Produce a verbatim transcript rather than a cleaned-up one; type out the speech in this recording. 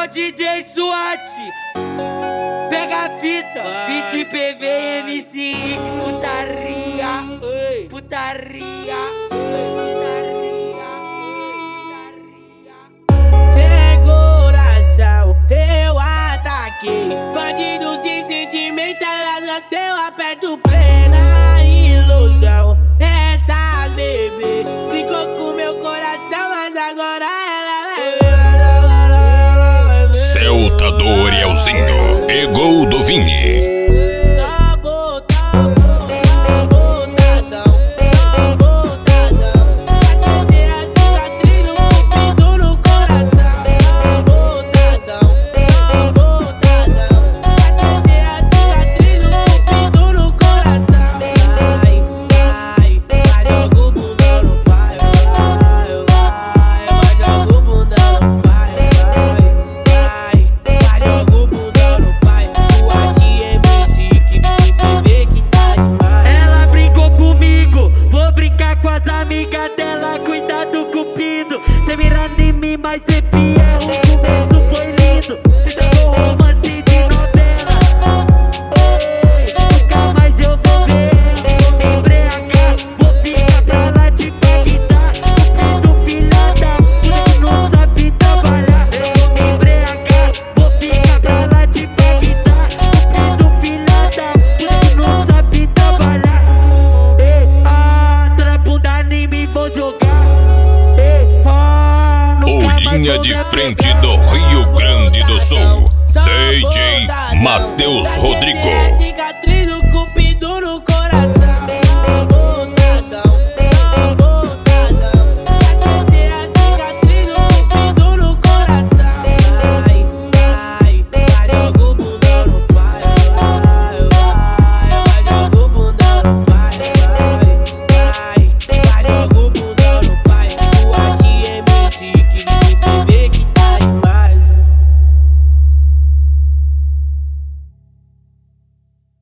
o D J SWAT. Pega a fita, vinte P V, M C Rick, putaria, oi, putaria, putaria, putaria. Sem coração, eu ataquei. Bandido sem sentimento, elas teu aperto plena ilusão. Essas bebê brincou com meu coração, mas agora ela vai ver. Celta do Orielzinho e Gol do Vini. Tá bom, tá bom, tá botadão, tá botadão. Esquecer a cicatriz no peito, no coração. Tá botadão, tá botadão. Esquecer a cicatriz no peito, no coração. Vai, vai, vai, joga o bundão no pai. Vai, vai, vai, joga o bundão no pai. Vai, vai, vai, joga o bundão no pai. Sua tia é que vinte P V que tá demais. Ela brincou comigo, vou brincar com as amigas dela. Cuidado com o cupido, cê mira em mim, mas cê pia. O começo foi lindo, cê deu romance de novela. Oi, nunca mais eu vou ver. Vou me embriagar, vou ficar pra lá de Bagdá. Cupido, filha da puta, não sabe trabalhar. Eu vou me embriagar, vou ficar pra lá de Bagdá. Cupido, filha da puta, não sabe trabalhar. Ei, ah, tô na bunda em mim, vou jogar. Ei, ah, O linha de frente do Rio Grande do Sul, D J Matheus Rodrigo. Cicatriz